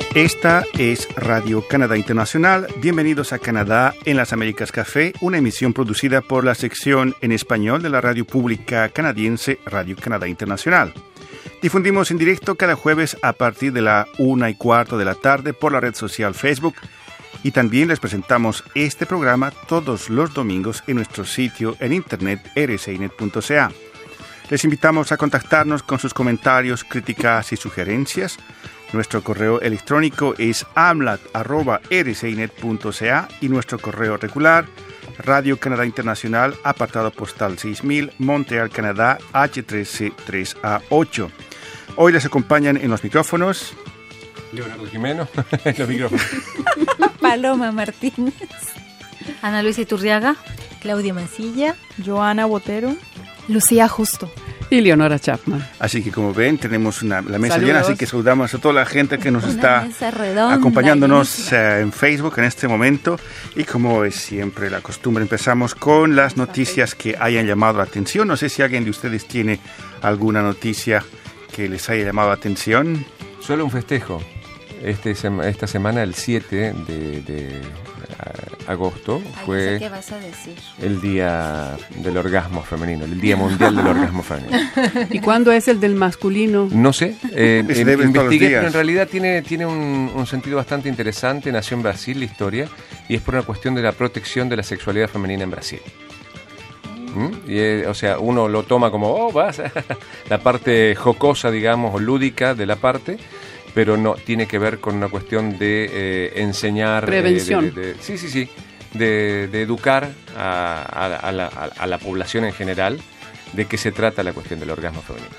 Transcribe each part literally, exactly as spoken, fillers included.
Esta es Radio Canadá Internacional. Bienvenidos a Canadá en las Américas Café, una emisión producida por la sección en español de la radio pública canadiense Radio Canadá Internacional. Difundimos en directo cada jueves a partir de la una y cuarto de la tarde por la red social Facebook y también les presentamos este programa todos los domingos en nuestro sitio en internet r c i net punto c a. Les invitamos a contactarnos con sus comentarios, críticas y sugerencias. Nuestro correo electrónico es amlat arroba r c i net punto c a y nuestro correo regular Radio Canadá Internacional, apartado postal seis mil, Montreal, Canadá, H tres C tres A ocho. Hoy les acompañan en los micrófonos Leonardo Jimeno, en los micrófonos Paloma Martínez, Ana Luisa Iturriaga, Claudia Mancilla, Joana Botero, Lucía Justo y Leonora Chapman. Así que como ven, tenemos una, la mesa Saludos. llena, así que saludamos a toda la gente que nos una está mesa redonda, acompañándonos eh, en Facebook en este momento. Y como es siempre la costumbre, empezamos con las noticias que hayan llamado la atención. No sé si alguien de ustedes tiene alguna noticia que les haya llamado la atención. Solo un festejo. Este, esta semana, el siete de, de agosto, fue Ay, no sé qué vas a decir. el Día del Orgasmo Femenino, el Día Mundial del Orgasmo Femenino. ¿Y cuándo es el del masculino? No sé, eh, Se eh, debe todos los investigué, días. pero en realidad tiene, tiene un, un sentido bastante interesante. Nació en Brasil la historia y es por una cuestión de la protección de la sexualidad femenina en Brasil. ¿Mm? Y, eh, o sea, uno lo toma como, oh, vas, la parte jocosa, digamos, o lúdica de la parte, pero no, tiene que ver con una cuestión de eh, enseñar... Prevención. De, de, de, sí, sí, sí, de, de educar a, a, a, la, a la población en general de qué se trata la cuestión del orgasmo femenino.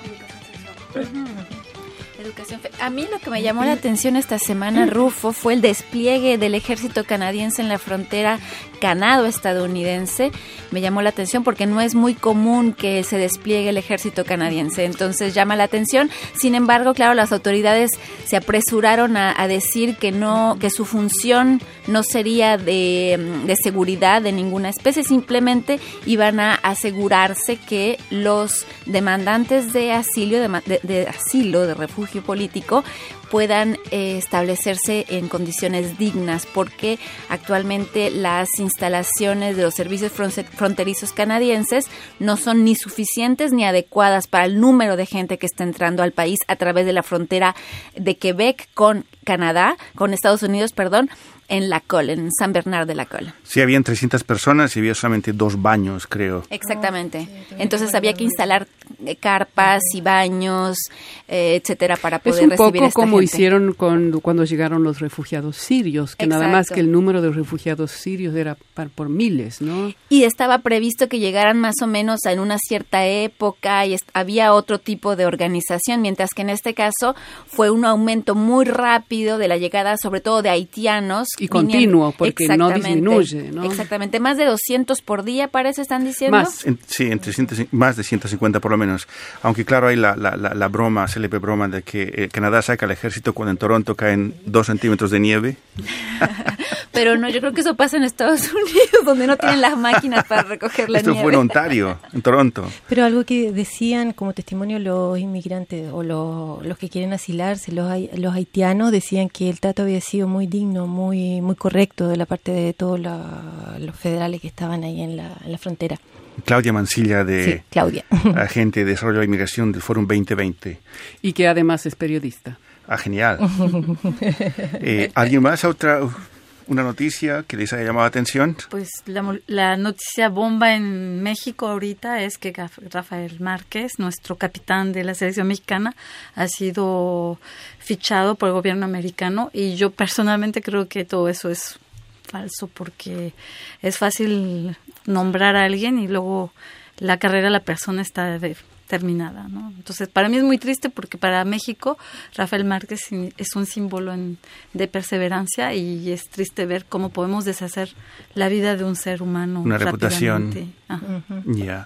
Educación fe- A mí lo que me llamó la atención esta semana, Rufo, fue el despliegue del ejército canadiense en la frontera canado-estadounidense. Me llamó la atención porque no es muy común que se despliegue el ejército canadiense, entonces llama la atención. Sin embargo, claro, las autoridades se apresuraron a, a decir que no, que su función no sería de, de seguridad de ninguna especie, simplemente iban a asegurarse que los demandantes de asilo, de, de, de asilo, de refugio político, puedan eh, establecerse en condiciones dignas, porque actualmente las instalaciones de los servicios fronterizos canadienses no son ni suficientes ni adecuadas para el número de gente que está entrando al país a través de la frontera de Quebec con Canadá, con Estados Unidos, perdón, en La Colle, en San Bernard de la Colle. Sí, habían trescientas personas y había solamente dos baños, creo. Exactamente. Entonces había que instalar eh, carpas y baños, eh, etcétera, para poder Es un recibir poco a esta como gente. hicieron con, cuando llegaron los refugiados sirios, que nada más Exacto. que el número de refugiados sirios era par, por miles, ¿no? Y estaba previsto que llegaran más o menos en una cierta época y est- había otro tipo de organización, mientras que en este caso fue un aumento muy rápido de la llegada, sobre todo de haitianos. Y continuo, porque no Exactamente. disminuye, ¿no? Exactamente, más de doscientos por día, parece, están diciendo. Más. En- sí, entre ciento, más de ciento cincuenta por lo menos. Aunque claro, hay la, la, la, la broma, célebre broma de que eh, Canadá saca al ejército cuando en Toronto caen dos centímetros de nieve. Pero no, yo creo que eso pasa en Estados Unidos, donde no tienen las máquinas para recoger la Esto nieve. fue en Ontario, en Toronto. Pero algo que decían como testimonio los inmigrantes o los, los que quieren asilarse, los, hai- los haitianos, decían que el trato había sido muy digno, muy muy correcto de la parte de todos la- los federales que estaban ahí en la, en la frontera. Claudia Mancilla, de Sí, Claudia. agente de desarrollo de inmigración del Fórum veinte veinte. Y que además es periodista. Ah, genial. eh, ¿Alguien más? ¿Otra una noticia que les haya llamado la atención? Pues la, mo- la noticia bomba en México ahorita es que Gaf- Rafael Márquez, nuestro capitán de la selección mexicana, ha sido fichado por el gobierno americano, y yo personalmente creo que todo eso es falso, porque es fácil nombrar a alguien y luego la carrera de la persona está de- terminada, ¿no? Entonces, para mí es muy triste, porque para México Rafael Márquez es un símbolo en- de perseverancia, y es triste ver cómo podemos deshacer la vida de un ser humano. Una reputación. rápidamente. Ajá. Ya.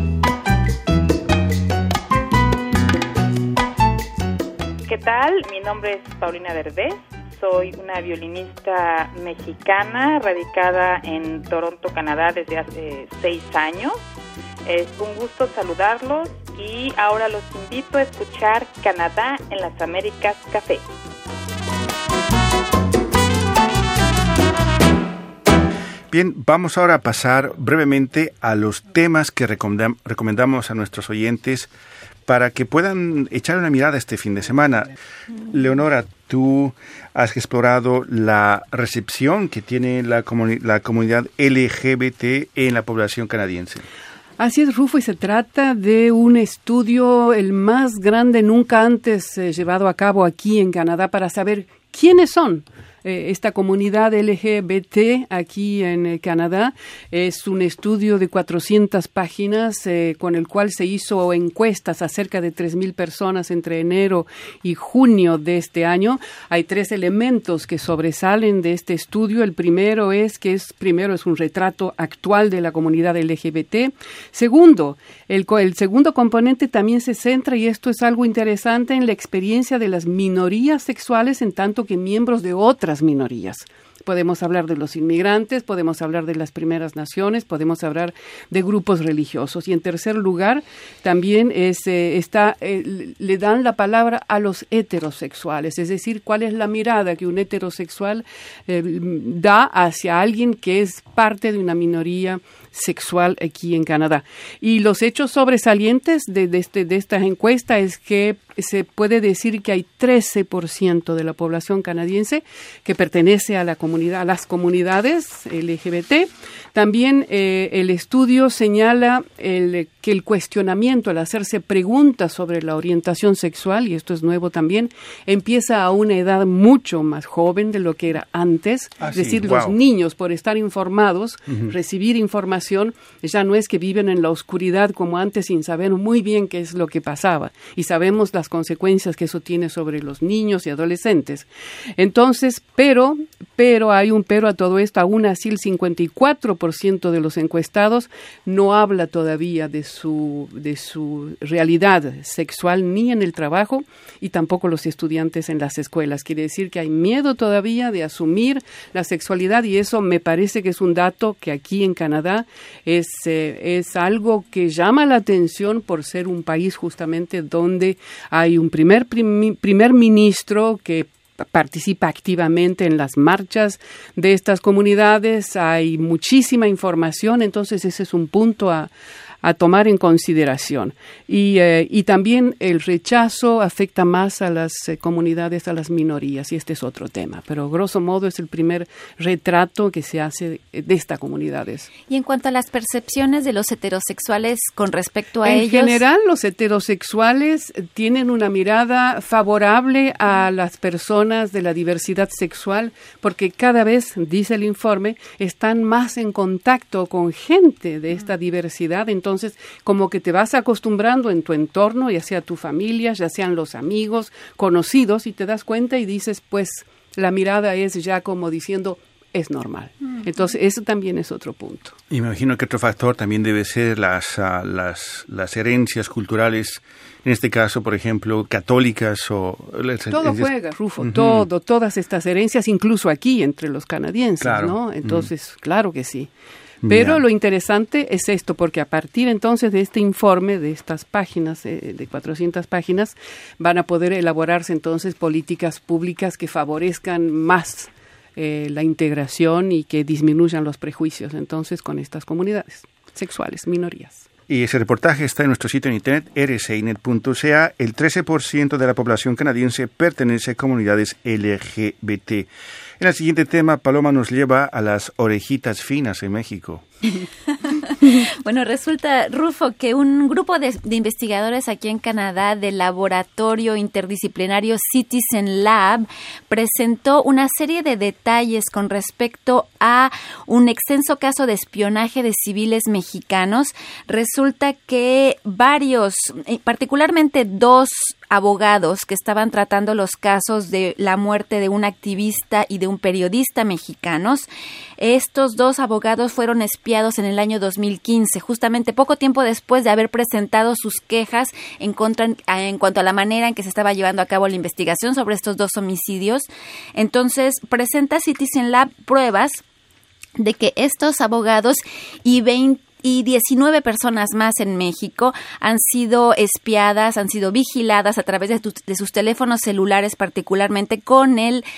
¿Qué tal? Mi nombre es Paulina Derbez. Soy una violinista mexicana radicada en Toronto, Canadá, desde hace seis años. Es un gusto saludarlos y ahora los invito a escuchar Canadá en las Américas Café. Bien, vamos ahora a pasar brevemente a los temas que recomendam- recomendamos a nuestros oyentes para que puedan echar una mirada este fin de semana. Leonora, tú has explorado la recepción que tiene la, comuni- la comunidad L G B T en la población canadiense. Así es, Rufo, y se trata de un estudio el más grande nunca antes eh, llevado a cabo aquí en Canadá para saber quiénes son. Eh, esta comunidad L G B T aquí en eh, Canadá es un estudio de cuatrocientas páginas eh, con el cual se hizo encuestas a cerca de tres mil personas entre enero y junio de este año. Hay tres elementos que sobresalen de este estudio. El primero es que es primero es un retrato actual de la comunidad L G B T. Segundo, el, el segundo componente también se centra, y esto es algo interesante, en la experiencia de las minorías sexuales en tanto que miembros de otras minorías. Podemos hablar de los inmigrantes, podemos hablar de las primeras naciones, podemos hablar de grupos religiosos. Y en tercer lugar, también es, eh, está, eh, le dan la palabra a los heterosexuales, es decir, cuál es la mirada que un heterosexual eh, da hacia alguien que es parte de una minoría sexual aquí en Canadá. Y los hechos sobresalientes de, de, este, de esta encuesta es que se puede decir que hay trece por ciento de la población canadiense que pertenece a la comunidad, a las comunidades L G B T. También eh, el estudio señala el, que el cuestionamiento, el hacerse preguntas sobre la orientación sexual, y esto es nuevo también, empieza a una edad mucho más joven de lo que era antes. Ah, es decir, sí, los wow. niños, por estar informados, uh-huh. recibir información, ya no es que viven en la oscuridad como antes sin saber muy bien qué es lo que pasaba. Y sabemos las consecuencias que eso tiene sobre los niños y adolescentes. Entonces, pero, pero hay un pero a todo esto. Aún así, el cincuenta y cuatro por ciento de los encuestados no habla todavía de su, de su realidad sexual ni en el trabajo, y tampoco los estudiantes en las escuelas. Quiere decir que hay miedo todavía de asumir la sexualidad, y eso me parece que es un dato que aquí en Canadá es, eh, es algo que llama la atención por ser un país justamente donde hay un primer, prim, primer ministro que participa activamente en las marchas de estas comunidades. Hay muchísima información, entonces ese es un punto a, a tomar en consideración. Y, eh, y también el rechazo afecta más a las eh, comunidades, a las minorías, y este es otro tema. Pero grosso modo es el primer retrato que se hace de, de estas comunidades. Y en cuanto a las percepciones de los heterosexuales con respecto a en ellos... En general, los heterosexuales tienen una mirada favorable a las personas de la diversidad sexual, porque cada vez, dice el informe, están más en contacto con gente de esta diversidad. Entonces, Entonces, como que te vas acostumbrando en tu entorno, ya sea tu familia, ya sean los amigos, conocidos, y te das cuenta y dices, pues, la mirada es ya como diciendo, es normal. Uh-huh. Entonces, eso también es otro punto. Y me imagino que otro factor también debe ser las, uh, las, las herencias culturales, en este caso, por ejemplo, católicas o... Todo juega, Rufo, uh-huh. todo, todas estas herencias, incluso aquí, entre los canadienses, claro. ¿no? Entonces, uh-huh. claro que sí. Pero yeah. lo interesante es esto, porque a partir entonces de este informe, de estas páginas, eh, de cuatrocientas páginas, van a poder elaborarse entonces políticas públicas que favorezcan más eh, la integración y que disminuyan los prejuicios entonces con estas comunidades sexuales, minorías. Y ese reportaje está en nuestro sitio en internet, r c i net punto c a. El trece por ciento de la población canadiense pertenece a comunidades L G B T. En el siguiente tema, Paloma nos lleva a las orejitas finas en México. Bueno, resulta, Rufo, que un grupo de, de investigadores aquí en Canadá del laboratorio interdisciplinario Citizen Lab presentó una serie de detalles con respecto a un extenso caso de espionaje de civiles mexicanos. Resulta que varios, particularmente dos abogados que estaban tratando los casos de la muerte de un activista y de un periodista mexicanos, estos dos abogados fueron espiados en el año dos mil quince, justamente poco tiempo después de haber presentado sus quejas en, contra, en cuanto a la manera en que se estaba llevando a cabo la investigación sobre estos dos homicidios. Entonces, presenta Citizen Lab pruebas de que estos abogados y veinte y diecinueve personas más en México han sido espiadas, han sido vigiladas a través de, tu, de sus teléfonos celulares, particularmente con el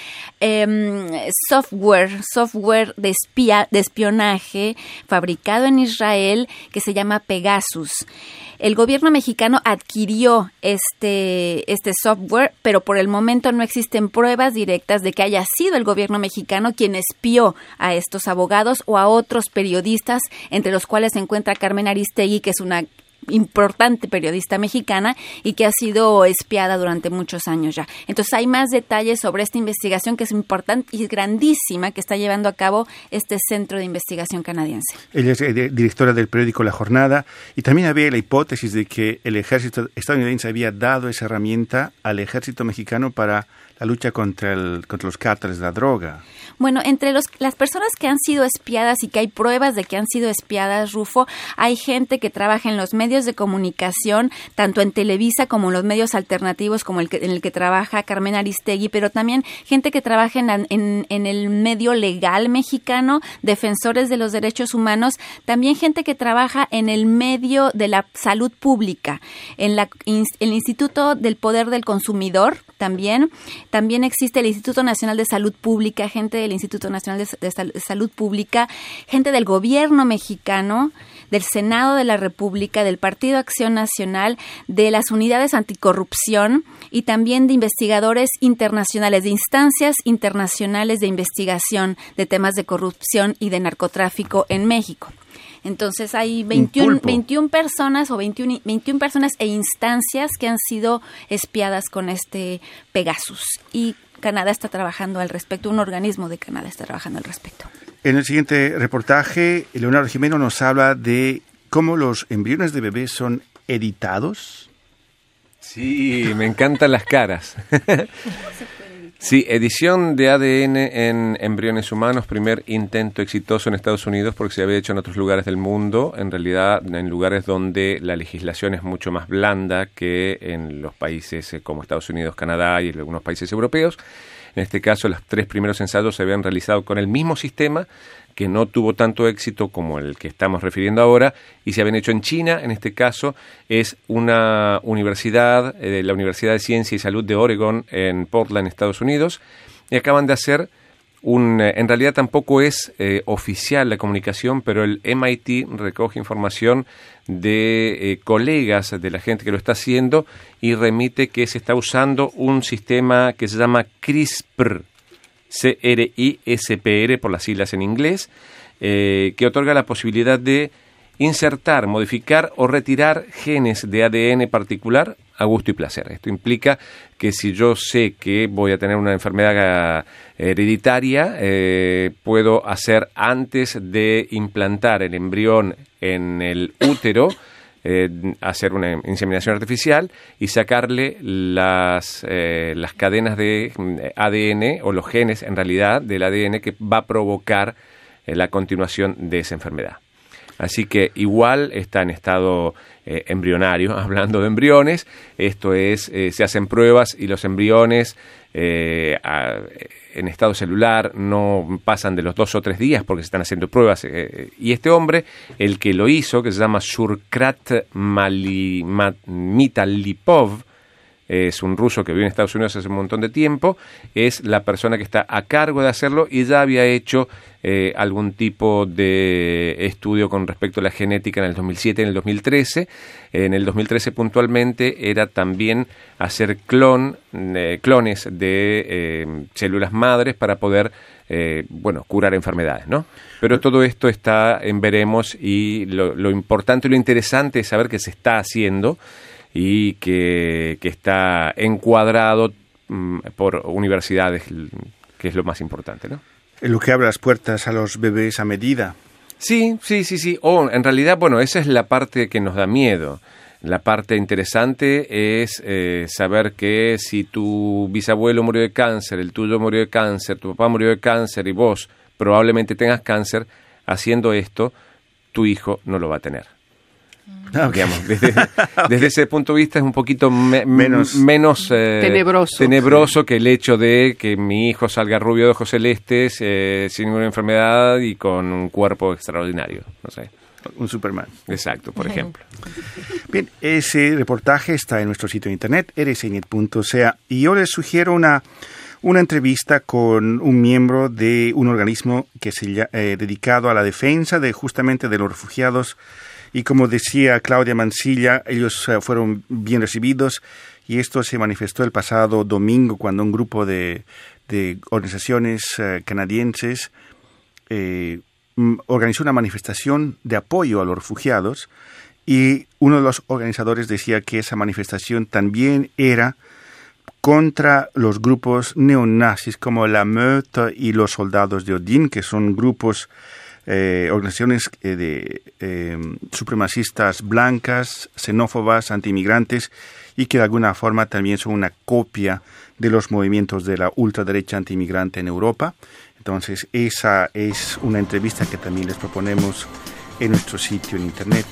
eh, software, software de, espía, de espionaje fabricado en Israel que se llama Pegasus. El gobierno mexicano adquirió este, este software, pero por el momento no existen pruebas directas de que haya sido el gobierno mexicano quien espió a estos abogados o a otros periodistas, entre los cuales se encuentra Carmen Aristegui, que es una importante periodista mexicana y que ha sido espiada durante muchos años ya. Entonces hay más detalles sobre esta investigación que es importante y grandísima que está llevando a cabo este Centro de Investigación Canadiense. Ella es directora del periódico La Jornada y también había la hipótesis de que el ejército estadounidense había dado esa herramienta al ejército mexicano para la lucha contra, el, contra los cárteles de la droga. Bueno, entre los, las personas que han sido espiadas y que hay pruebas de que han sido espiadas, Rufo, hay gente que trabaja en los medios de comunicación, tanto en Televisa como en los medios alternativos como el que, en el que trabaja Carmen Aristegui, pero también gente que trabaja en, en, en el medio legal mexicano, defensores de los derechos humanos, también gente que trabaja en el medio de la salud pública, en la, el Instituto del Poder del Consumidor también, también existe el Instituto Nacional de Salud Pública, gente del Instituto Nacional de, de, Sal, de Salud Pública, gente del gobierno mexicano, del Senado de la República, del Partido Acción Nacional, de las unidades anticorrupción y también de investigadores internacionales, de instancias internacionales de investigación de temas de corrupción y de narcotráfico en México. Entonces hay veintiuna, veintiuna personas o veintiuna, veintiuna personas e instancias que han sido espiadas con este Pegasus y Canadá está trabajando al respecto, un organismo de Canadá está trabajando al respecto. En el siguiente reportaje, Leonardo Jimeno nos habla de cómo los embriones de bebés son editados. Sí, me encantan las caras. Sí, edición de A D N en embriones humanos, primer intento exitoso en Estados Unidos porque se había hecho en otros lugares del mundo, en realidad en lugares donde la legislación es mucho más blanda que en los países como Estados Unidos, Canadá y en algunos países europeos. En este caso, los tres primeros ensayos se habían realizado con el mismo sistema, que no tuvo tanto éxito como el que estamos refiriendo ahora, y se habían hecho en China. En este caso, es una universidad, eh, la Universidad de Ciencia y Salud de Oregon, en Portland, Estados Unidos, y acaban de hacer un... Eh, en realidad tampoco es eh, oficial la comunicación, pero el M I T recoge información de eh, colegas de la gente que lo está haciendo y remite que se está usando un sistema que se llama CRISPR, C R I S P R por las siglas en inglés, eh, que otorga la posibilidad de insertar, modificar o retirar genes de A D N particular a gusto y placer. Esto implica que si yo sé que voy a tener una enfermedad hereditaria, eh, puedo hacer antes de implantar el embrión en el útero, Eh, hacer una inseminación artificial y sacarle las, eh, las cadenas de A D N o los genes en realidad del A D N que va a provocar eh, la continuación de esa enfermedad. Así que igual está en estado eh, embrionario, hablando de embriones, esto es, eh, se hacen pruebas y los embriones eh, a, en estado celular no pasan de los dos o tres días porque se están haciendo pruebas. Eh, y este hombre, el que lo hizo, que se llama Shurkrat Mali, Ma, Mitalipov, es un ruso que vive en Estados Unidos hace un montón de tiempo, es la persona que está a cargo de hacerlo y ya había hecho eh, algún tipo de estudio con respecto a la genética en el dos mil siete, en el dos mil trece. En el dos mil trece puntualmente era también hacer clon, eh, clones de eh, células madres para poder eh, bueno, curar enfermedades, ¿no? Pero todo esto está en veremos y lo, lo importante y lo interesante es saber que se está haciendo y que, que está encuadrado mm, por universidades, que es lo más importante, ¿no? Lo que abre las puertas a los bebés a medida. Sí, sí, sí, sí. O en realidad, bueno, esa es la parte que nos da miedo. La parte interesante es eh, saber que si tu bisabuelo murió de cáncer, el tuyo murió de cáncer, tu papá murió de cáncer y vos probablemente tengas cáncer, haciendo esto, tu hijo no lo va a tener. Okay. Digamos, desde, okay. desde ese punto de vista es un poquito me, menos, menos eh, tenebroso, tenebroso sí. que el hecho de que mi hijo salga rubio de ojos celestes, eh, sin ninguna enfermedad y con un cuerpo extraordinario, no sé. Un Superman. Exacto, por ejemplo. Bien, ese reportaje está en nuestro sitio de internet, r s net punto c a, y yo les sugiero una, una entrevista con un miembro de un organismo que se llama, eh, dedicado a la defensa de justamente de los refugiados. Y como decía Claudia Mansilla, ellos uh, fueron bien recibidos y esto se manifestó el pasado domingo cuando un grupo de, de organizaciones uh, canadienses eh, organizó una manifestación de apoyo a los refugiados y uno de los organizadores decía que esa manifestación también era contra los grupos neonazis como la Meute y los Soldados de Odín, que son grupos Eh, organizaciones eh, de eh, supremacistas blancas, xenófobas, antiinmigrantes y que de alguna forma también son una copia de los movimientos de la ultraderecha antiinmigrante en Europa. Entonces esa es una entrevista que también les proponemos en nuestro sitio en internet.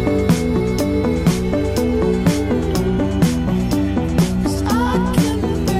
I can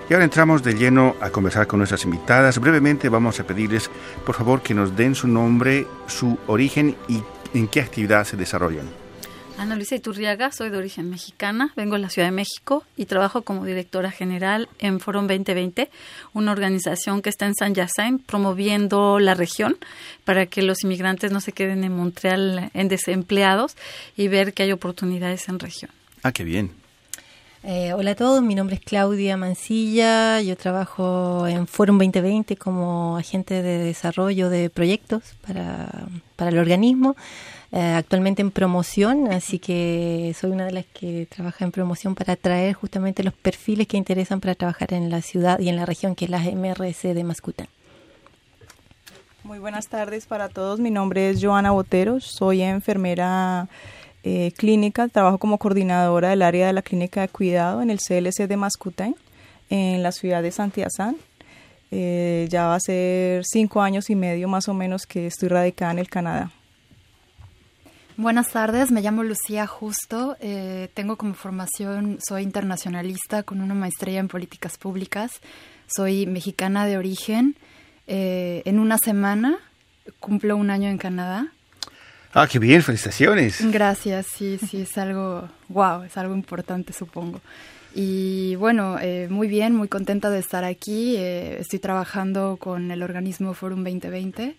Y ahora entramos de lleno a conversar con nuestras invitadas. Brevemente vamos a pedirles, por favor, que nos den su nombre, su origen y en qué actividad se desarrollan. Ana Luisa Iturriaga, soy de origen mexicana, vengo de la Ciudad de México y trabajo como directora general en Forum veinte veinte, una organización que está en Saint-Hyacinthe promoviendo la región para que los inmigrantes no se queden en Montreal en desempleados y ver que hay oportunidades en región. Ah, qué bien. Eh, hola a todos, mi nombre es Claudia Mancilla, yo trabajo en Forum veinte veinte como agente de desarrollo de proyectos para, para el organismo. Eh, actualmente en promoción, así que soy una de las que trabaja en promoción para atraer justamente los perfiles que interesan para trabajar en la ciudad y en la región, que es la M R C de Mascután. Muy buenas tardes para todos, mi nombre es Joana Botero, soy enfermera eh, clínica, trabajo como coordinadora del área de la clínica de cuidado en el C L C de Mascután, en la ciudad de Saint-Hyacinthe. Eh, ya va a ser cinco años y medio más o menos que estoy radicada en el Canadá. Buenas tardes, me llamo Lucía Justo, eh, tengo como formación, soy internacionalista con una maestría en políticas públicas, soy mexicana de origen, eh, en una semana cumplo un año en Canadá. Ah, qué bien, felicitaciones. Gracias, sí, sí, es algo, wow, es algo importante supongo. Y bueno, eh, muy bien, muy contenta de estar aquí, eh, estoy trabajando con el organismo Forum veinte veinte.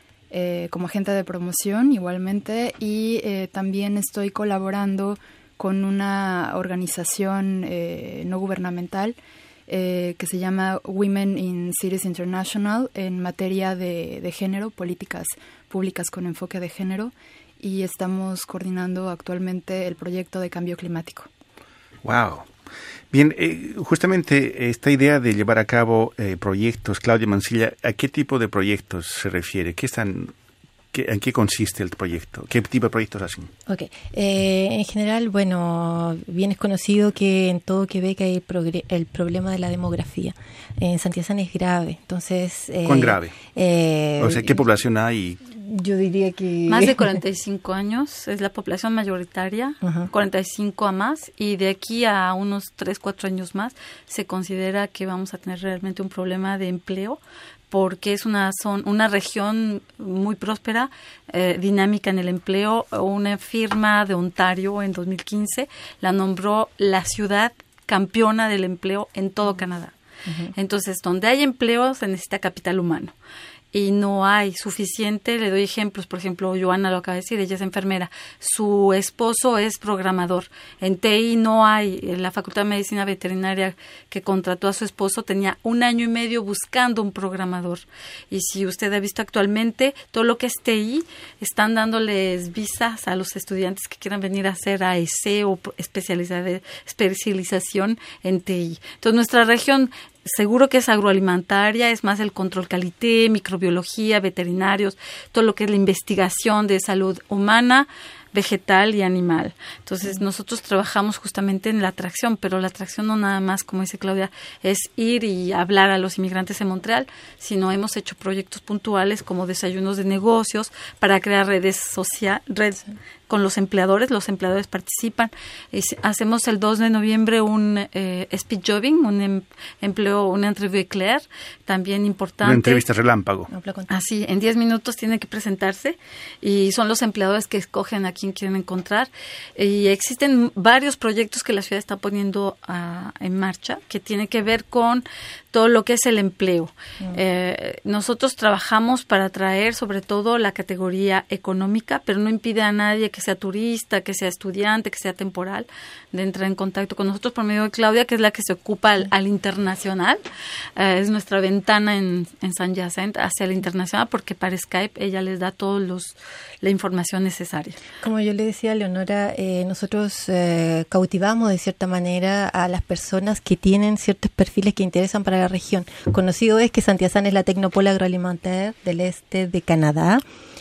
Eh, como agente de promoción igualmente y eh, también estoy colaborando con una organización eh, no gubernamental eh, que se llama Women in Cities International en materia de, de género, políticas públicas con enfoque de género, y estamos coordinando actualmente el proyecto de cambio climático. Wow. Bien, eh, justamente esta idea de llevar a cabo eh, proyectos, Claudia Mancilla, ¿a qué tipo de proyectos se refiere? ¿Qué están, qué, ¿En qué consiste el proyecto? ¿Qué tipo de proyectos hacen? Ok, eh, en general, bueno, bien es conocido que en todo Quebec hay el, progre- el problema de la demografía. En Saint-Hyacinthe es grave, entonces... Eh, ¿Cuán grave? Eh, o sea, ¿qué población hay? Yo diría que... Más de cuarenta y cinco años es la población mayoritaria, uh-huh. cuarenta y cinco a más, y de aquí a unos tres, cuatro años más se considera que vamos a tener realmente un problema de empleo, porque es una zona, una región muy próspera, eh, dinámica en el empleo. Una firma de Ontario en dos mil quince la nombró la ciudad campeona del empleo en todo Canadá. Uh-huh. Entonces, donde hay empleo se necesita capital humano. Y no hay suficiente. Le doy ejemplos, por ejemplo, Joana lo acaba de decir, ella es enfermera, su esposo es programador. En T I no hay, en la Facultad de Medicina Veterinaria que contrató a su esposo tenía un año y medio buscando un programador. Y si usted ha visto actualmente, todo lo que es T I, están dándoles visas a los estudiantes que quieran venir a hacer A E C o especializa- especialización en T I. Entonces, nuestra región seguro que es agroalimentaria, es más el control calité, microbiología, veterinarios, todo lo que es la investigación de salud humana, vegetal y animal. Entonces, nosotros trabajamos justamente en la atracción, pero la atracción no nada más, como dice Claudia, es ir y hablar a los inmigrantes en Montreal, sino hemos hecho proyectos puntuales como desayunos de negocios para crear redes sociales, redes con los empleadores, los empleadores participan. Es, hacemos el dos de noviembre un eh, speed jobbing, un em, empleo, una entrevista eclair, también importante. Una entrevista relámpago. Así, en diez minutos tienen que presentarse y son los empleadores que escogen a quién quieren encontrar. Y existen varios proyectos que la ciudad está poniendo uh, en marcha que tienen que ver con todo lo que es el empleo. Mm. Eh, nosotros trabajamos para atraer sobre todo la categoría económica, pero no impide a nadie que sea turista, que sea estudiante, que sea temporal, de entrar en contacto con nosotros por medio de Claudia, que es la que se ocupa al, al internacional. Eh, es nuestra ventana en, en Saint-Hyacinthe hacia el internacional, porque para Skype ella les da todos los la información necesaria. Como yo le decía a Leonora, eh, nosotros eh, cautivamos de cierta manera a las personas que tienen ciertos perfiles que interesan para la región. Conocido es que Saint-Hyacinthe es la tecnopole agroalimentaire del este de Canadá,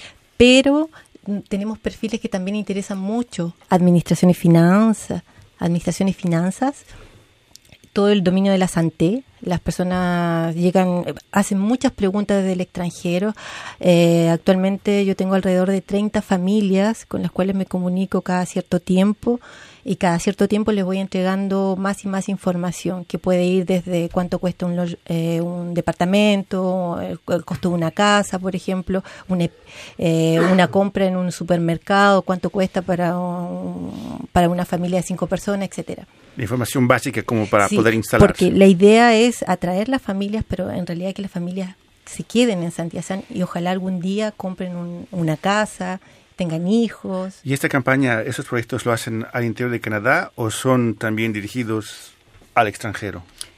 pero tenemos perfiles que también interesan mucho: administración y finanzas, administración y finanzas, todo el dominio de la santé, Las personas llegan, hacen muchas preguntas desde el extranjero. Eh, actualmente yo tengo alrededor de treinta familias con las cuales me comunico cada cierto tiempo, y cada cierto tiempo les voy entregando más y más información, que puede ir desde cuánto cuesta un, eh, un departamento, el, el costo de una casa, por ejemplo, una, eh, una compra en un supermercado, cuánto cuesta para, un, para una familia de cinco personas, etcétera. La información básica como para Sí, poder instalarse. Porque la idea es atraer las familias, pero en realidad que las familias se queden en Santiazán y ojalá algún día compren un, una casa, tengan hijos. ¿Y esta campaña, esos proyectos lo hacen al interior de Canadá o son también dirigidos al extranjero?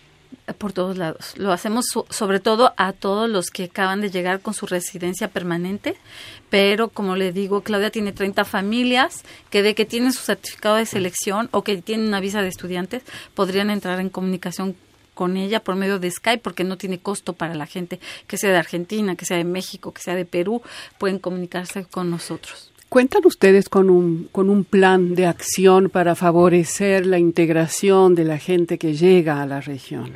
Por todos lados. Lo hacemos so- sobre todo a todos los que acaban de llegar con su residencia permanente, pero como le digo, Claudia tiene treinta familias que de que tienen su certificado de selección o que tienen una visa de estudiantes, podrían entrar en comunicación con ella por medio de Skype, porque no tiene costo para la gente que sea de Argentina, que sea de México, que sea de Perú, pueden comunicarse con nosotros. ¿Cuentan ustedes con un, con un plan de acción para favorecer la integración de la gente que llega a la región?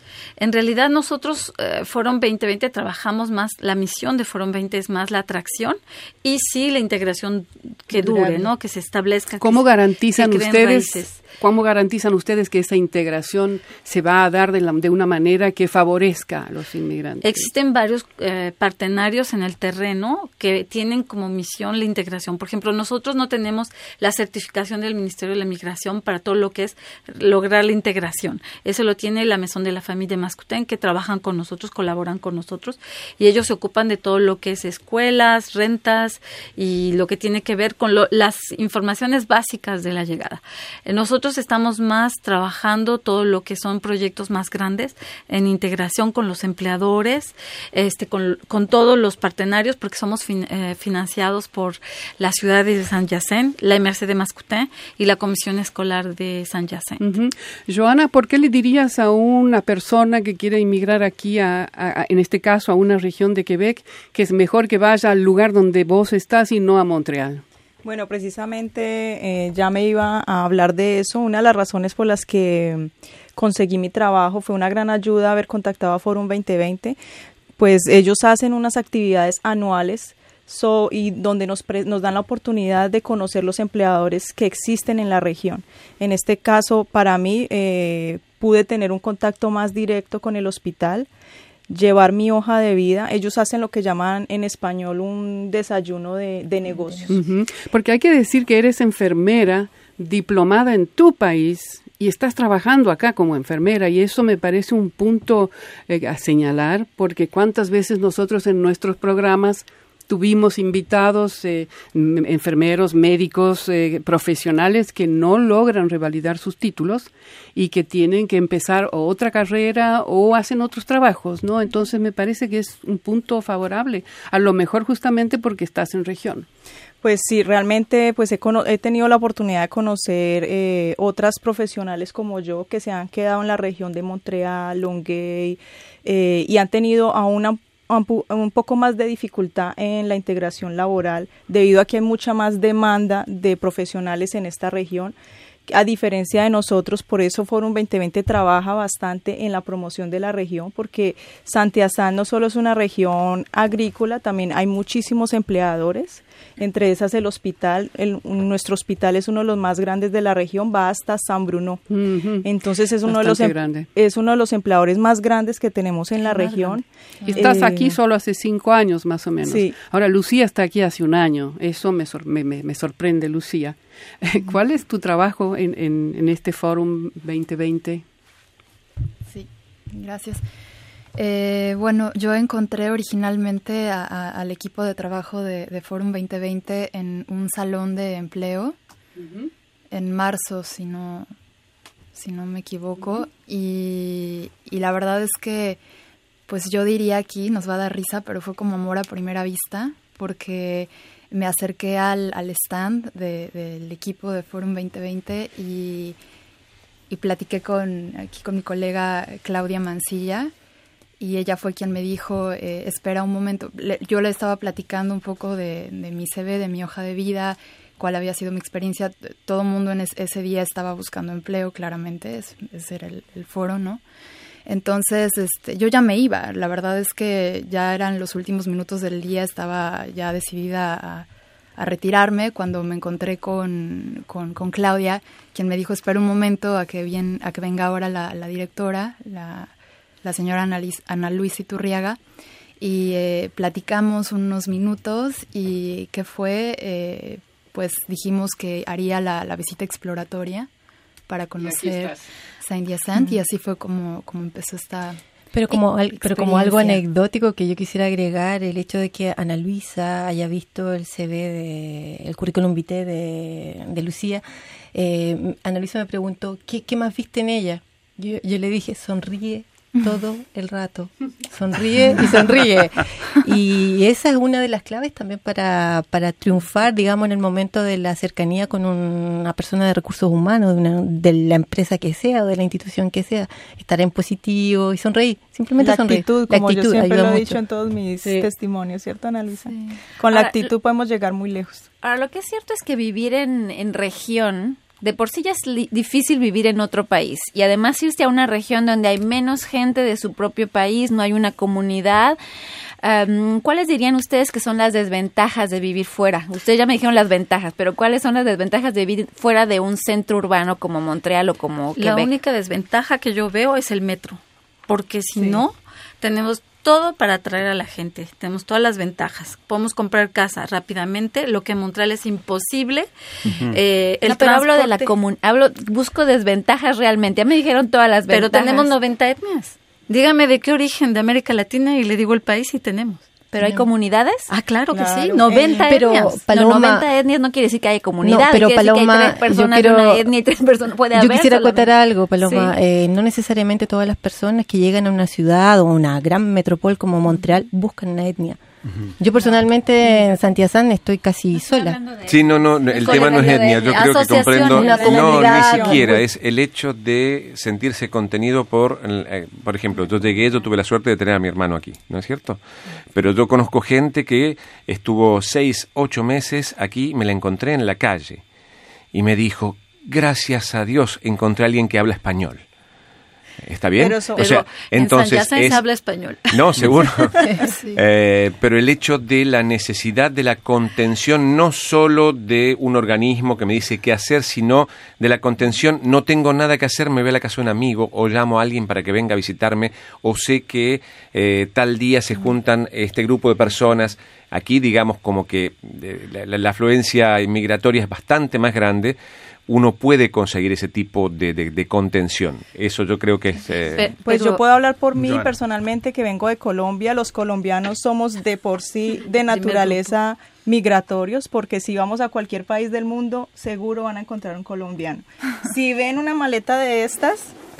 En realidad nosotros, eh, Forum veinte veinte, trabajamos más, la misión de Forum veinte es más la atracción y sí la integración que dure, ¿no? Que se establezca. ¿Cómo que garantizan se creen ustedes, raíces. cómo garantizan ustedes que esa integración se va a dar de, la, de una manera que favorezca a los inmigrantes? Existen varios eh, partenarios en el terreno que tienen como misión la integración. Por ejemplo, nosotros no tenemos la certificación del Ministerio de la Migración para todo lo que es lograr la integración. Eso lo tiene la Mesón de la Familia de Mascutén, que trabajan con nosotros, colaboran con nosotros, y ellos se ocupan de todo lo que es escuelas, rentas y lo que tiene que ver con lo, las informaciones básicas de la llegada. Eh, nosotros estamos más trabajando todo lo que son proyectos más grandes en integración con los empleadores, este, con, con todos los partenarios, porque somos fin, eh, financiados por la ciudad de San Yacén, la M R C de Mascutén y la Comisión Escolar de San Yacén. Uh-huh. Joana, ¿por qué le dirías a una persona que quiere inmigrar aquí, a, a, en este caso a una región de Quebec, que es mejor que vaya al lugar donde vos estás y no a Montreal? Bueno, precisamente eh, ya me iba a hablar de eso. Una de las razones por las que conseguí mi trabajo fue una gran ayuda haber contactado a Forum veinte veinte, pues ellos hacen unas actividades anuales so, y donde nos, pre, nos dan la oportunidad de conocer los empleadores que existen en la región. En este caso, para mí, eh, pude tener un contacto más directo con el hospital, llevar mi hoja de vida. Ellos hacen lo que llaman en español un desayuno de, de negocios. Uh-huh. Porque hay que decir que eres enfermera diplomada en tu país y estás trabajando acá como enfermera, y eso me parece un punto eh, a señalar, porque cuántas veces nosotros en nuestros programas tuvimos invitados eh, enfermeros, médicos, eh, profesionales que no logran revalidar sus títulos y que tienen que empezar otra carrera o hacen otros trabajos, ¿no? Entonces me parece que es un punto favorable, a lo mejor justamente porque estás en región. Pues sí, realmente pues he, cono- he tenido la oportunidad de conocer eh, otras profesionales como yo que se han quedado en la región de Montreal, Longueuil, eh, y han tenido a una un poco más de dificultad en la integración laboral debido a que hay mucha más demanda de profesionales en esta región, a diferencia de nosotros. Por eso Forum veinte veinte trabaja bastante en la promoción de la región, porque Santiazán no solo es una región agrícola, también hay muchísimos empleadores, entre esas el hospital, el, nuestro hospital es uno de los más grandes de la región, va hasta San Bruno. Uh-huh. Entonces es uno, de los em- es uno de los empleadores más grandes que tenemos en la más región. Grande. Estás eh, aquí solo hace cinco años más o menos. Sí. Ahora Lucía está aquí hace un año, eso me, sor- me, me, me sorprende, Lucía. ¿Cuál es tu trabajo en, en, en este Forum veinte veinte? Sí, gracias. Eh, bueno, yo encontré originalmente a, a, al equipo de trabajo de, de Forum veinte veinte en un salón de empleo uh-huh. en marzo, si no, si no me equivoco, uh-huh. y, y la verdad es que, pues yo diría aquí, nos va a dar risa, pero fue como amor a primera vista, porque me acerqué al, al stand de, del equipo de Forum veinte veinte y, y platiqué con, aquí con mi colega Claudia Mancilla, y ella fue quien me dijo, eh, espera un momento. Le, yo le estaba platicando un poco de, de mi C V, de mi hoja de vida, cuál había sido mi experiencia. Todo el mundo en es, ese día estaba buscando empleo, claramente, es, ese era el, el foro, ¿no? Entonces, este, yo ya me iba. La verdad es que ya eran los últimos minutos del día, estaba ya decidida a, a retirarme cuando me encontré con, con, con Claudia, quien me dijo, espera un momento a que, bien, a que venga ahora la, la directora, la, la señora Ana, Liz, Ana Luis Iturriaga, y eh, platicamos unos minutos y ¿qué fue? Eh, pues dijimos que haría la, la visita exploratoria para conocer Saint-Hyacinthe, uh-huh. y así fue como, como empezó esta pero como al, pero como algo anecdótico que yo quisiera agregar, el hecho de que Ana Luisa haya visto el C V, de, el currículum vitae de, de Lucía. eh, Ana Luisa me preguntó, ¿qué, qué más viste en ella? Yo, yo le dije, sonríe todo el rato, sonríe y sonríe, y esa es una de las claves también para, para triunfar, digamos, en el momento de la cercanía con una persona de recursos humanos, de, una, de la empresa que sea o de la institución que sea, estar en positivo y sonreír, simplemente la sonreír. Actitud, la como actitud, yo siempre lo he mucho. dicho en todos mis sí. testimonios, ¿cierto, Ana Luisa? Sí. Con la ahora, actitud podemos llegar muy lejos. Ahora, lo que es cierto es que vivir en, en región, de por sí ya es li- difícil vivir en otro país, y además irse a una región donde hay menos gente de su propio país, no hay una comunidad. Um, ¿Cuáles dirían ustedes que son las desventajas de vivir fuera? Ustedes ya me dijeron las ventajas, pero ¿cuáles son las desventajas de vivir fuera de un centro urbano como Montreal o como Quebec? La única desventaja que yo veo es el metro, porque si sí. no, tenemos todo para atraer a la gente, tenemos todas las ventajas, podemos comprar casa rápidamente, lo que en Montreal es imposible. Uh-huh. eh, el no, pero hablo de la transporte- comun, hablo, busco desventajas realmente. Ya me dijeron todas las Pero ventajas. tenemos noventa etnias. Dígame de qué origen de América Latina y le digo el país y tenemos. ¿Pero hay comunidades? Ah, claro que Claro. sí, noventa Pero, etnias. Paloma- No, noventa etnias no quiere decir que haya comunidad, No, pero quiere decir Paloma, que hay tres personas yo quiero- de una etnia y tres personas, puede Yo haber quisiera solamente. acotar algo, Paloma. Sí. Eh, no necesariamente todas las personas que llegan a una ciudad o una gran metrópoli como Montreal buscan una etnia. Uh-huh. Yo personalmente en Saint-Hyacinthe estoy casi sola. Sí, no, no, el tema no es etnia, yo creo que comprendo, una no, comunidad, ni siquiera, ¿no? es el hecho de sentirse contenido por, eh, por ejemplo, yo llegué, yo tuve la suerte de tener a mi hermano aquí, ¿no es cierto? Pero yo conozco gente que estuvo seis, ocho meses aquí, me la encontré en la calle y me dijo, gracias a Dios encontré a alguien que habla español. ¿Está bien? Pero eso- o sea, en entonces Saint-Hyacinthe es, se habla español. no, seguro. Sí. Eh, pero el hecho de la necesidad de la contención, no solo de un organismo que me dice qué hacer, sino de la contención, no tengo nada que hacer, me voy a la casa de un amigo, o llamo a alguien para que venga a visitarme, o sé que eh, tal día se juntan este grupo de personas. Aquí, digamos, como que eh, la, la afluencia migratoria es bastante más grande, uno puede conseguir ese tipo de, de, de contención. Eso yo creo que es... Eh, Pe- Pues pero- yo puedo hablar por mí Joana. personalmente, que vengo de Colombia. Los colombianos somos de por sí de naturaleza migratorios, porque si vamos a cualquier país del mundo, seguro van a encontrar un colombiano. Si ven una maleta de estas,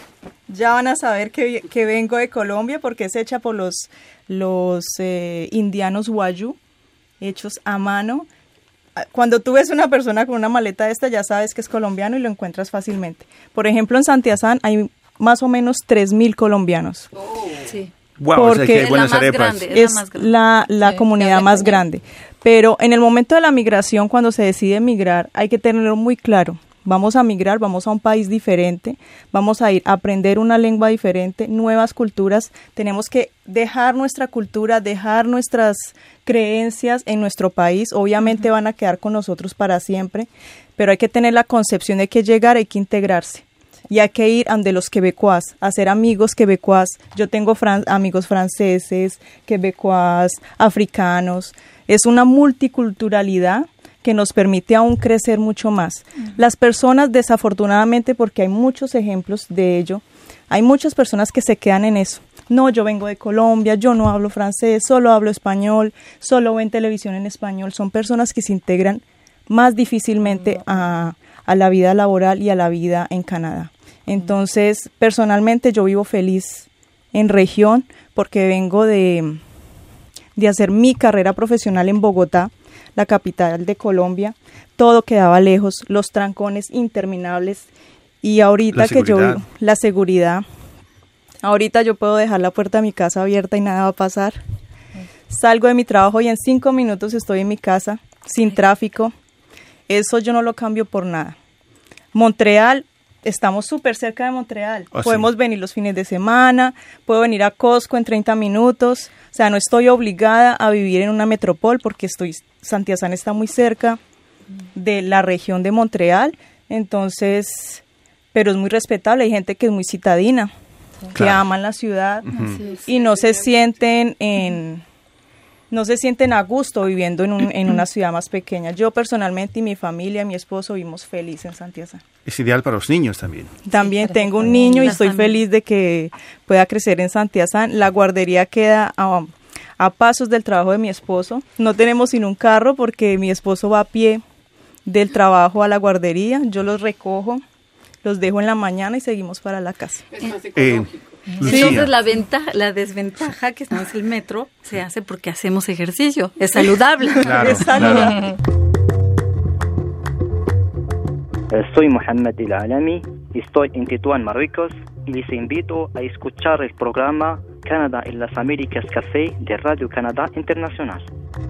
ya van a saber que, que vengo de Colombia, porque es hecha por los, los eh, indianos Wayuu, hechos a mano. Cuando tú ves una persona con una maleta de esta, ya sabes que es colombiano y lo encuentras fácilmente. Por ejemplo, en Saint-Hyacinthe hay más o menos tres mil colombianos. Sí. Wow, o sea Porque que es hay buenas la más arepas. grande. Es Es la más grande. la, la Sí, comunidad que habla más español. grande. Pero en el momento de la migración, cuando se decide migrar, hay que tenerlo muy claro. Vamos a migrar, vamos a un país diferente, vamos a ir a aprender una lengua diferente, nuevas culturas. Tenemos que dejar nuestra cultura, dejar nuestras creencias en nuestro país. Obviamente van a quedar con nosotros para siempre, pero hay que tener la concepción de que llegar, hay que integrarse. Y hay que ir ante los quebecuas, hacer amigos quebecuas. Yo tengo fran- amigos franceses, quebecuas, africanos. Es una multiculturalidad que nos permite aún crecer mucho más. Uh-huh. Las personas, desafortunadamente, porque hay muchos ejemplos de ello, hay muchas personas que se quedan en eso. No, yo vengo de Colombia, yo no hablo francés, solo hablo español, solo ven televisión en español. Son personas que se integran más difícilmente a, a la vida laboral y a la vida en Canadá. Entonces, personalmente yo vivo feliz en región porque vengo de, de hacer mi carrera profesional en Bogotá, la capital de Colombia. Todo quedaba lejos, los trancones interminables, y ahorita que yo vivo, la seguridad, ahorita yo puedo dejar la puerta de mi casa abierta y nada va a pasar. Salgo de mi trabajo y en cinco minutos estoy en mi casa, sin tráfico. Eso yo no lo cambio por nada. Montreal, estamos súper cerca de Montreal. ¿Ah, Podemos sí? venir los fines de semana, puedo venir a Costco en treinta minutos. O sea, no estoy obligada a vivir en una metrópoli porque estoy, Saint-Hyacinthe está muy cerca de la región de Montreal. Entonces, pero es muy respetable. Hay gente que es muy citadina, que Claro. aman la ciudad Así es. y no se sienten en... no se sienten a gusto viviendo en, un, en una ciudad más pequeña. Yo personalmente y mi familia, mi esposo, vivimos felices en Saint-Hyacinthe. Es ideal para los niños también. También para tengo la un niño y la estoy familia. feliz de que pueda crecer en Saint-Hyacinthe. La guardería queda a, a pasos del trabajo de mi esposo. No tenemos sino un carro porque mi esposo va a pie del trabajo a la guardería. Yo los recojo, los dejo en la mañana y seguimos para la casa. Es más Eh, ecológico. Lucía, Entonces la ventaja, la desventaja que no es el metro se hace porque hacemos ejercicio, es saludable. claro, Es saludable. Soy Mohamed El Alami, estoy en Tetuán, Marruecos, y les invito a escuchar el programa Canadá en las Américas Café de Radio Canadá Internacional.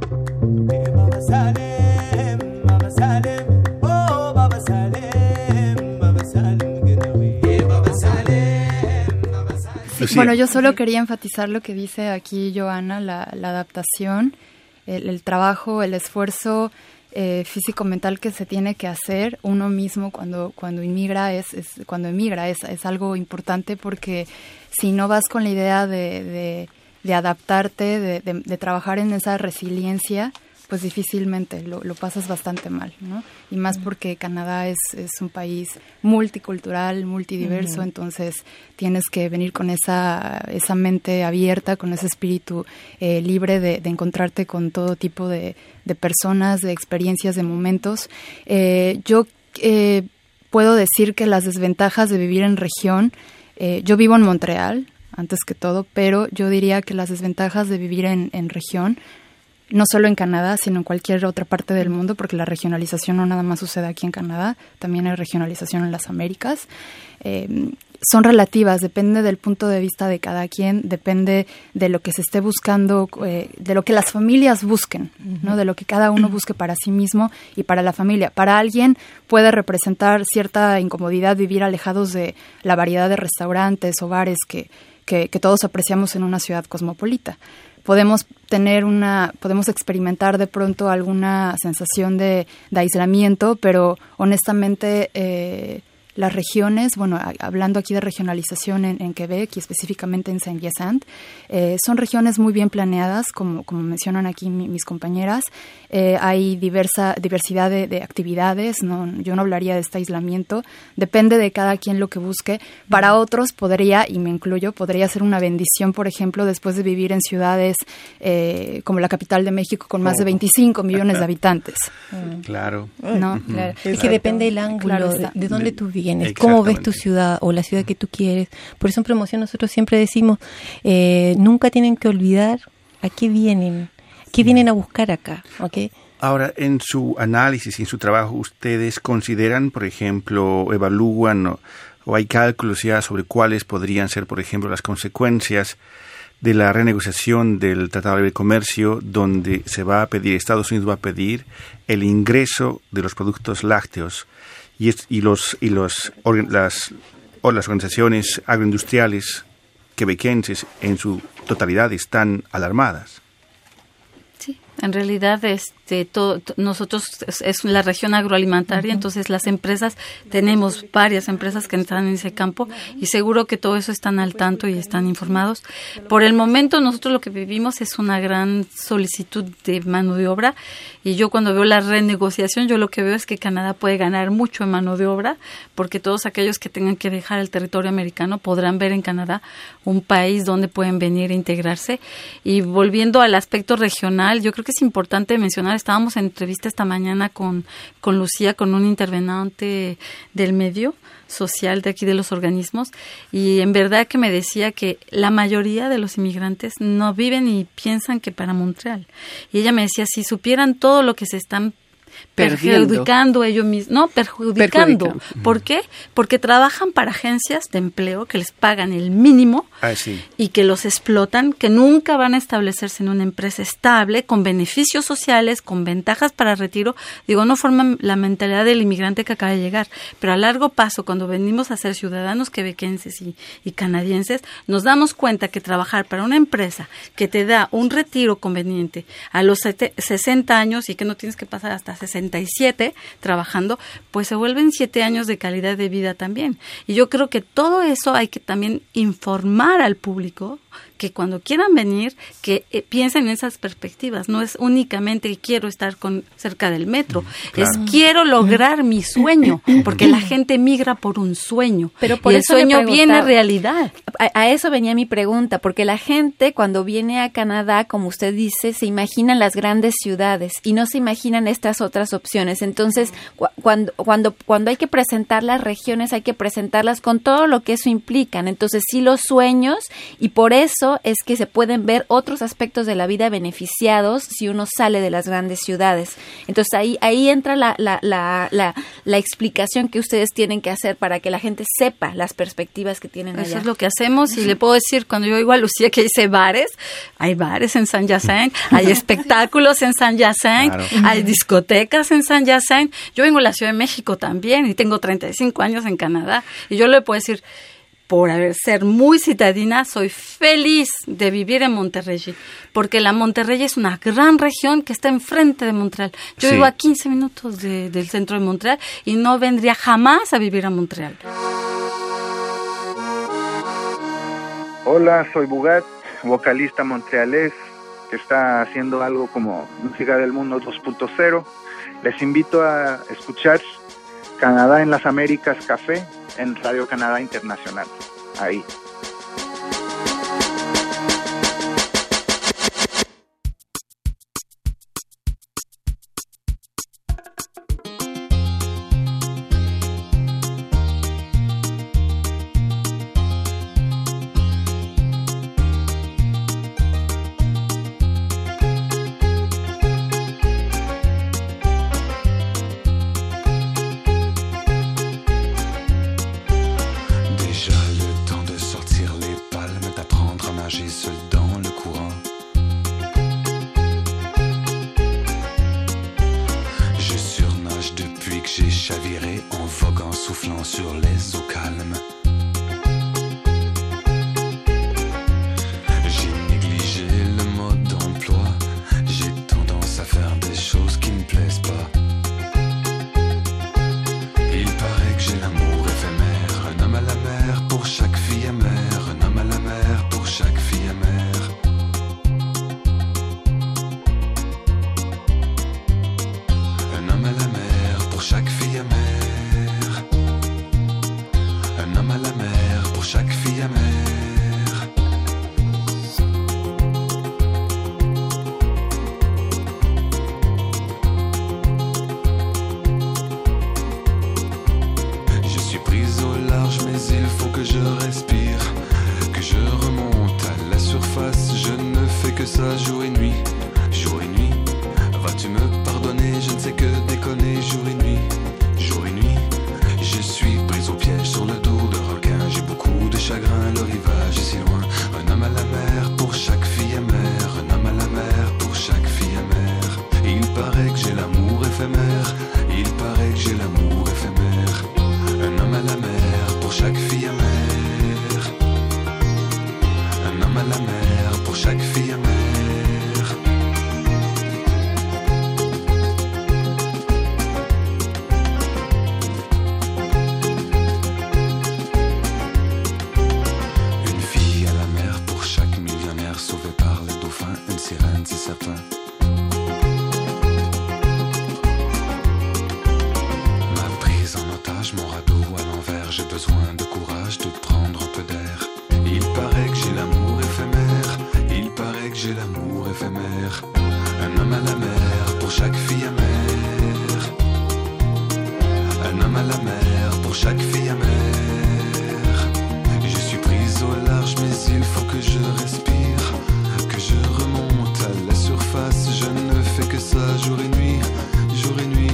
Lucía. Bueno, yo solo quería enfatizar lo que dice aquí Joana, la, la adaptación, el, el trabajo, el esfuerzo eh, físico-mental que se tiene que hacer uno mismo cuando cuando inmigra es, es cuando emigra es, es algo importante, porque si no vas con la idea de, de, de adaptarte, de, de, de trabajar en esa resiliencia, pues difícilmente lo, lo pasas bastante mal, ¿no? Y más porque Canadá es, es un país multicultural, multidiverso, uh-huh. Entonces tienes que venir con esa, esa mente abierta, con ese espíritu eh, libre de, de encontrarte con todo tipo de, de personas, de experiencias, de momentos. Eh, yo eh, puedo decir que las desventajas de vivir en región, eh, yo vivo en Montreal, antes que todo, pero yo diría que las desventajas de vivir en, en región, no solo en Canadá, sino en cualquier otra parte del mundo, porque la regionalización no nada más sucede aquí en Canadá, también hay regionalización en las Américas. Eh, son relativas, depende del punto de vista de cada quien, depende de lo que se esté buscando, eh, de lo que las familias busquen, ¿no? De lo que cada uno busque para sí mismo y para la familia. Para alguien puede representar cierta incomodidad vivir alejados de la variedad de restaurantes o bares que, que, que todos apreciamos en una ciudad cosmopolita. Podemos tener una, podemos experimentar de pronto alguna sensación de, de aislamiento, pero honestamente eh, las regiones, bueno, a, hablando aquí de regionalización en, en Quebec y específicamente en Saint-Hyacinthe, eh, son regiones muy bien planeadas, como, como mencionan aquí mi, mis compañeras. Eh, hay diversa diversidad de, de actividades, no, yo no hablaría de este aislamiento, depende de cada quien lo que busque. Para otros podría, y me incluyo, podría ser una bendición, por ejemplo, después de vivir en ciudades eh, como la capital de México con más de veinticinco millones de habitantes. Claro. ¿No? Ujú. Claro. Es que depende del ángulo, Claro de, está. de dónde tú vienes, Exactamente. cómo ves tu ciudad o la ciudad que tú quieres. Por eso en promoción nosotros siempre decimos, eh, nunca tienen que olvidar a qué vienen, qué vienen a buscar acá, ¿ok? Ahora, en su análisis y en su trabajo, ¿ustedes consideran, por ejemplo, evalúan o, o hay cálculos ya sobre cuáles podrían ser, por ejemplo, las consecuencias de la renegociación del Tratado de Libre Comercio, donde se va a pedir, Estados Unidos va a pedir el ingreso de los productos lácteos y, es, y los y los organ, las o las organizaciones agroindustriales quebequenses en su totalidad están alarmadas? Sí, en realidad este todo, to- nosotros es, es la región agroalimentaria, uh-huh. Entonces las empresas, tenemos varias empresas que están en ese campo y seguro que todo eso están al tanto y están informados. Por el momento nosotros lo que vivimos es una gran solicitud de mano de obra y yo cuando veo la renegociación, yo lo que veo es que Canadá puede ganar mucho en mano de obra porque todos aquellos que tengan que dejar el territorio americano podrán ver en Canadá un país donde pueden venir a integrarse. Y volviendo al aspecto regional, yo creo que es importante mencionar, estábamos en entrevista esta mañana con, con Lucía, con un intervenante del medio social de aquí de los organismos, y en verdad que me decía que la mayoría de los inmigrantes no viven y piensan que para Montreal. Y ella me decía, si supieran todo lo que se están Perdiendo. perjudicando ellos mismos, no, perjudicando. Perjudicando. ¿Por qué? Porque trabajan para agencias de empleo que les pagan el mínimo Ah, sí. y que los explotan, que nunca van a establecerse en una empresa estable, con beneficios sociales, con ventajas para retiro. Digo, no forman la mentalidad del inmigrante que acaba de llegar, pero a largo plazo, cuando venimos a ser ciudadanos quebequenses y, y canadienses, nos damos cuenta que trabajar para una empresa que te da un retiro conveniente a los sesenta años y que no tienes que pasar hasta sesenta y siete trabajando, pues se vuelven siete años de calidad de vida también. Y yo creo que todo eso hay que también informar al público, que cuando quieran venir, que eh, piensen en esas perspectivas. No es únicamente que quiero estar con, cerca del metro, claro. es quiero lograr mi sueño, porque la gente migra por un sueño. Pero por y el eso le sueño preguntaba- viene realidad. A, a eso venía mi pregunta, porque la gente cuando viene a Canadá, como usted dice, se imaginan las grandes ciudades y no se imaginan estas otras opciones. Entonces, cu- cuando, cuando, cuando hay que presentar las regiones, hay que presentarlas con todo lo que eso implican. Entonces, sí, los sueños, y por eso es que se pueden ver otros aspectos de la vida beneficiados si uno sale de las grandes ciudades. Entonces, ahí, ahí entra la, la, la, la, la explicación que ustedes tienen que hacer para que la gente sepa las perspectivas que tienen allá. Eso es lo que hacemos y le puedo decir, cuando yo oigo a Lucía que dice bares, hay bares en San Jacinto, hay espectáculos en San Jacinto, Claro. hay discotecas en San Jacinto. Yo vengo de la Ciudad de México también y tengo treinta y cinco años en Canadá y yo le puedo decir, por haber, ser muy citadina, soy feliz de vivir en Monterrey, porque la Monterrey es una gran región que está enfrente de Montreal. Yo Sí. vivo a quince minutos de, del centro de Montreal y no vendría jamás a vivir a Montreal. Hola, soy Bugat, vocalista montrealés que está haciendo algo como Música del Mundo dos punto cero. Les invito a escuchar Canadá en las Américas Café en Radio Canadá Internacional. Ahí. Déjà le temps de sortir les palmes, d'apprendre à nager seul dans le courant. Je surnage depuis que j'ai chaviré en voguant, soufflant sur les eaux calmes. J'ai négligé le mode d'emploi, j'ai tendance à faire des choses qui me plaisent pas. Il paraît que j'ai l'amour éphémère, un homme à la mer pour chaque fille amère, un homme à la mer pour chaque fille amère. Un homme à la mer pour chaque fille amère, un homme à la mer pour chaque fille amère. Je suis prise au large mais il faut que je respire, que je remonte à la surface. Je ne fais que ça jour et nuit, jour et nuit. Vas-tu me pardonner, je ne sais que déconner jour et nuit, jour et nuit. Je suis prise au piège sur le dos de requin, j'ai beaucoup de chagrin, le rivage est si loin. Un homme à la mer pour chaque fille amère, un homme à la mer pour chaque fille amère. Il paraît que j'ai l'amour éphémère, il paraît que j'ai l'amour éphémère. Un homme à la mer pour chaque fille amère, un homme à la mer pour chaque fille amère. Une fille à la mer pour chaque millionnaire sauvé par les dauphins, une sirène si certain. Ma prise en otage, mon radeau à l'envers, j'ai besoin de courage, de prendre un peu d'air. Il paraît que j'ai l'amour éphémère, il paraît que j'ai l'amour éphémère. Un homme à la mer pour chaque fille amère, un homme à la mer pour chaque fille amère. Je suis prise au large mais il faut que je respire, que je remonte à la surface. Je ne fais que ça jour et nuit, jour et nuit.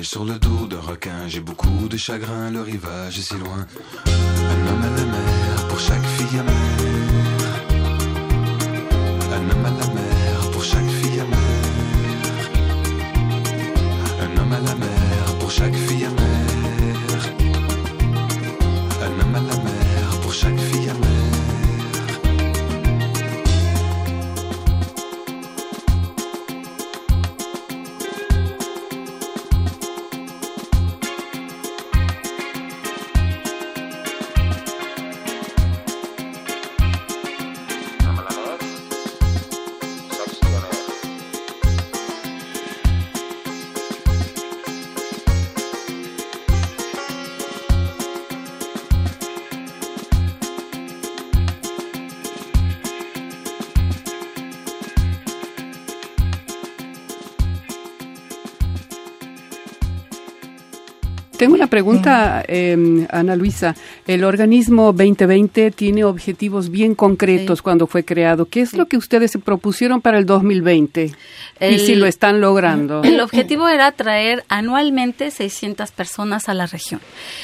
nage sur le dos d'un requin. J'ai beaucoup de chagrin, le rivage est si loin. Un homme à la mer pour chaque fille amère. Un homme à la mer pour chaque fille amère. Un homme à la mer pour chaque fille amère. Un homme à la mer pour chaque fille amère. Tengo una pregunta, eh, Ana Luisa. El organismo veinte veinte tiene objetivos bien concretos sí. cuando fue creado. ¿Qué es sí. lo que ustedes se propusieron para el dos mil veinte? El, y si lo están logrando. El objetivo era traer anualmente seiscientas personas a la región.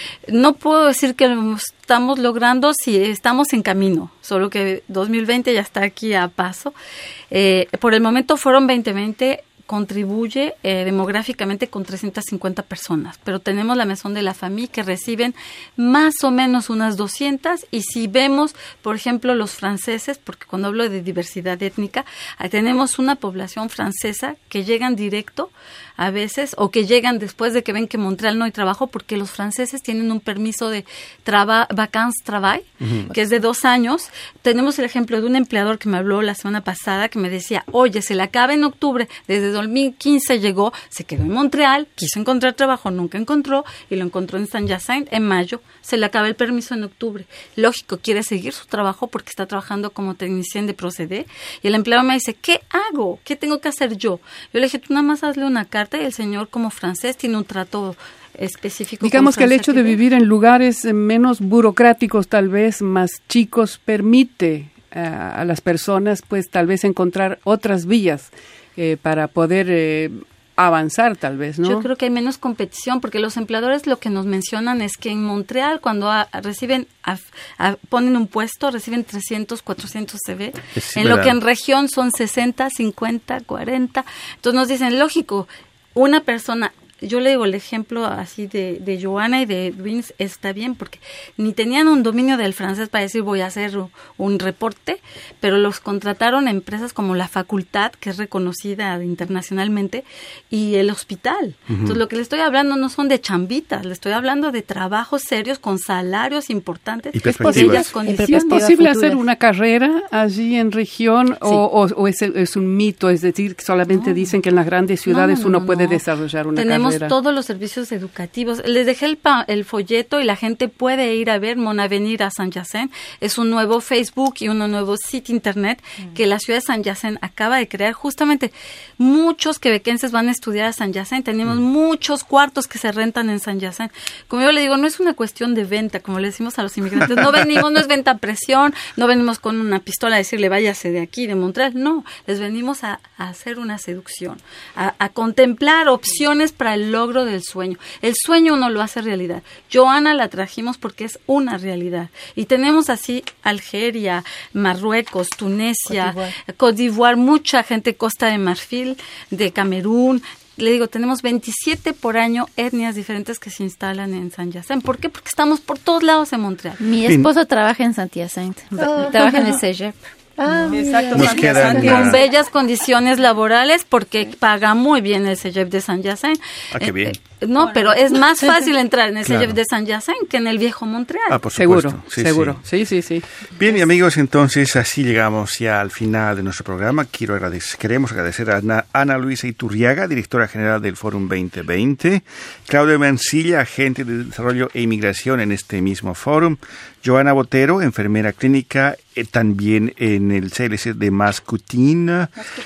No puedo decir que lo estamos logrando si estamos en camino, solo que dos mil veinte ya está aquí a paso. Eh, por el momento fueron veinte veinte. Contribuye eh, demográficamente con trescientas cincuenta personas, pero tenemos la Maison de la Famille que reciben más o menos unas doscientas, y si vemos, por ejemplo, los franceses, porque cuando hablo de diversidad étnica, tenemos una población francesa que llegan directo a veces, o que llegan después de que ven que en Montreal no hay trabajo, porque los franceses tienen un permiso de traba, vacances travail, uh-huh. que es de dos años. Tenemos el ejemplo de un empleador que me habló la semana pasada, que me decía, oye, se le acaba en octubre, desde dos mil quince llegó, se quedó en Montreal, quiso encontrar trabajo, nunca encontró, y lo encontró en Saint-Hyacinthe en mayo, se le acaba el permiso en octubre. Lógico, quiere seguir su trabajo porque está trabajando como técnicien de procédé, y el empleador me dice, ¿qué hago? ¿Qué tengo que hacer yo? Yo le dije, tú nada más hazle una carta, y el señor como francés tiene un trato específico. Digamos que el hecho de vivir en lugares menos burocráticos, tal vez más chicos, permite uh, a las personas pues tal vez encontrar otras vías eh, para poder eh, avanzar tal vez, ¿no? Yo creo que hay menos competición, porque los empleadores lo que nos mencionan es que en Montreal cuando a, a reciben a, a, ponen un puesto, reciben trescientos, cuatrocientos C V, es en verdad. Lo que en región son sesenta, cincuenta, cuarenta. Entonces nos dicen, lógico, una persona, yo le digo el ejemplo así de, de Joana y de Vince, está bien, porque ni tenían un dominio del francés para decir voy a hacer un reporte, pero los contrataron a empresas como la facultad, que es reconocida internacionalmente, y el hospital. Uh-huh. Entonces lo que le estoy hablando no son de chambitas, le estoy hablando de trabajos serios con salarios importantes. ¿Y es posible, ¿es posible hacer una carrera allí en región sí. o, o, o es, es un mito? Es decir, que solamente no. dicen que en las grandes ciudades no, no, uno no, puede no. desarrollar una Tenemos carrera. Todos los servicios educativos. Les dejé el, pa- el folleto y la gente puede ir a ver Mon Avenir a Saint-Hyacinthe. Es un nuevo Facebook y un nuevo sitio internet mm. que la ciudad de Saint-Hyacinthe acaba de crear. Justamente muchos quebequenses van a estudiar a Saint-Hyacinthe. Tenemos mm. muchos cuartos que se rentan en Saint-Hyacinthe. Como yo le digo, no es una cuestión de venta, como le decimos a los inmigrantes. No venimos, no es venta a presión, no venimos con una pistola a decirle váyase de aquí, de Montreal. No, les venimos a, a hacer una seducción, a, a contemplar opciones para el logro del sueño. El sueño uno lo hace realidad. Joana la trajimos porque es una realidad. Y tenemos así Algeria, Marruecos, Tunesia, Côte d'Ivoire, mucha gente, Costa de Marfil, de Camerún. Le digo, tenemos veintisiete por año etnias diferentes que se instalan en Saint-Hyacinthe. ¿Por qué? Porque estamos por todos lados en Montreal. Mi esposo trabaja en Saint-Hyacinthe, oh, trabaja en el C E G E P. Ah, exacto, con bellas condiciones laborales porque paga muy bien el C E G E P de Saint-Hyacinthe. Ah, qué bien. Eh, no, bueno. Pero es más fácil entrar en el claro. C E G E P de Saint-Hyacinthe que en el viejo Montreal. Ah, por supuesto. Seguro, sí, seguro. Sí. sí, sí, sí. Bien, y amigos, entonces así llegamos ya al final de nuestro programa. Quiero agradecer, queremos agradecer a Ana, Ana Luisa Iturriaga, directora general del Fórum veinte veinte, Claudia Mancilla, agente de desarrollo e inmigración en este mismo fórum, Joana Botero, enfermera clínica, eh, también en el C L C de Mascoutin,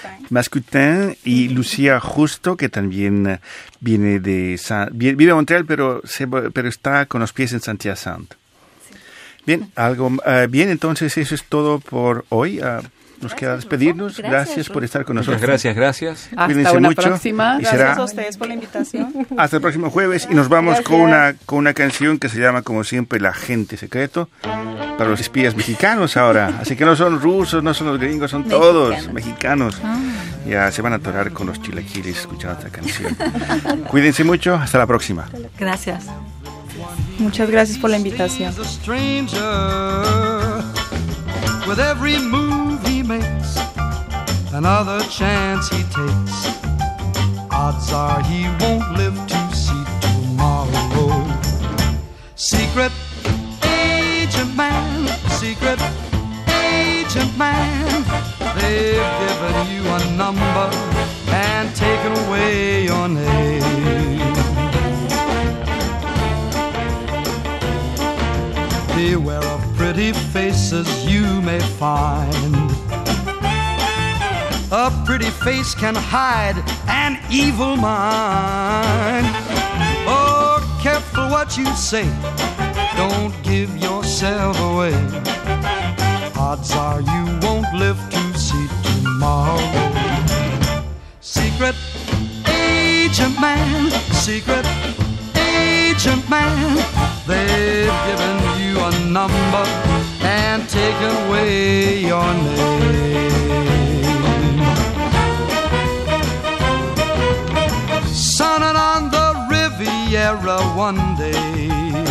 Mascoutin, y Lucía Justo, que también viene de vive en Montreal, pero se, pero está con los pies en Saint-Hyacinthe. Sí. Bien, algo uh, bien, entonces eso es todo por hoy. Uh, nos queda despedirnos. Gracias, gracias por estar con nosotros. Muchas gracias, gracias. Hasta Cuídense una mucho. próxima. Y Gracias será a ustedes por la invitación. hasta el próximo jueves y nos vamos con una, con una canción que se llama, como siempre, La Agente Secreto, para los espías mexicanos ahora. Así que no son rusos, no son los gringos, son todos mexicanos. mexicanos. Ah. Ya se van a atorar con los chilaquiles escuchando esta canción. Cuídense mucho, hasta la próxima. Gracias. Muchas gracias por la invitación. With every move he makes, another chance he takes, odds are he won't live to see tomorrow. Secret agent man, secret agent man, they've given you a number and taken away your name. Beware of pretty faces you may find. A pretty face can hide an evil mind. Oh, careful what you say, don't give yourself away. Odds are you won't live to see tomorrow. Secret agent man, secret agent man, they've given you a number and taken away your name. Sunning on the Riviera one day,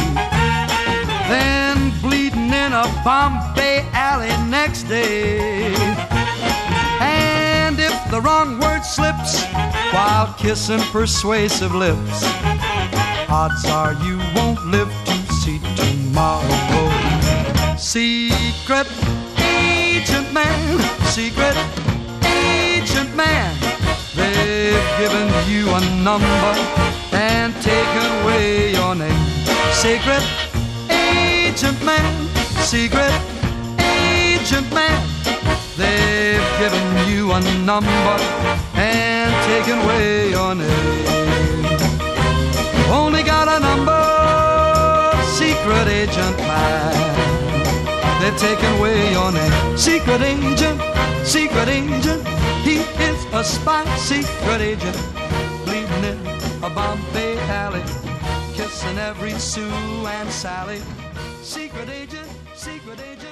then bleeding in a Bombay alley next day. And if the wrong word slips while kissing persuasive lips, odds are you won't live to see tomorrow. Secret agent man, secret agent man, they've given you a number and taken away your name. Secret agent man, secret agent man, they've given you a number and taken away your name. Only got a number, secret agent man, they're taking away your name. Secret agent, secret agent, he is a spy. Secret agent, bleeding in a Bombay alley, kissing every Sue and Sally. Secret agent, secret agent.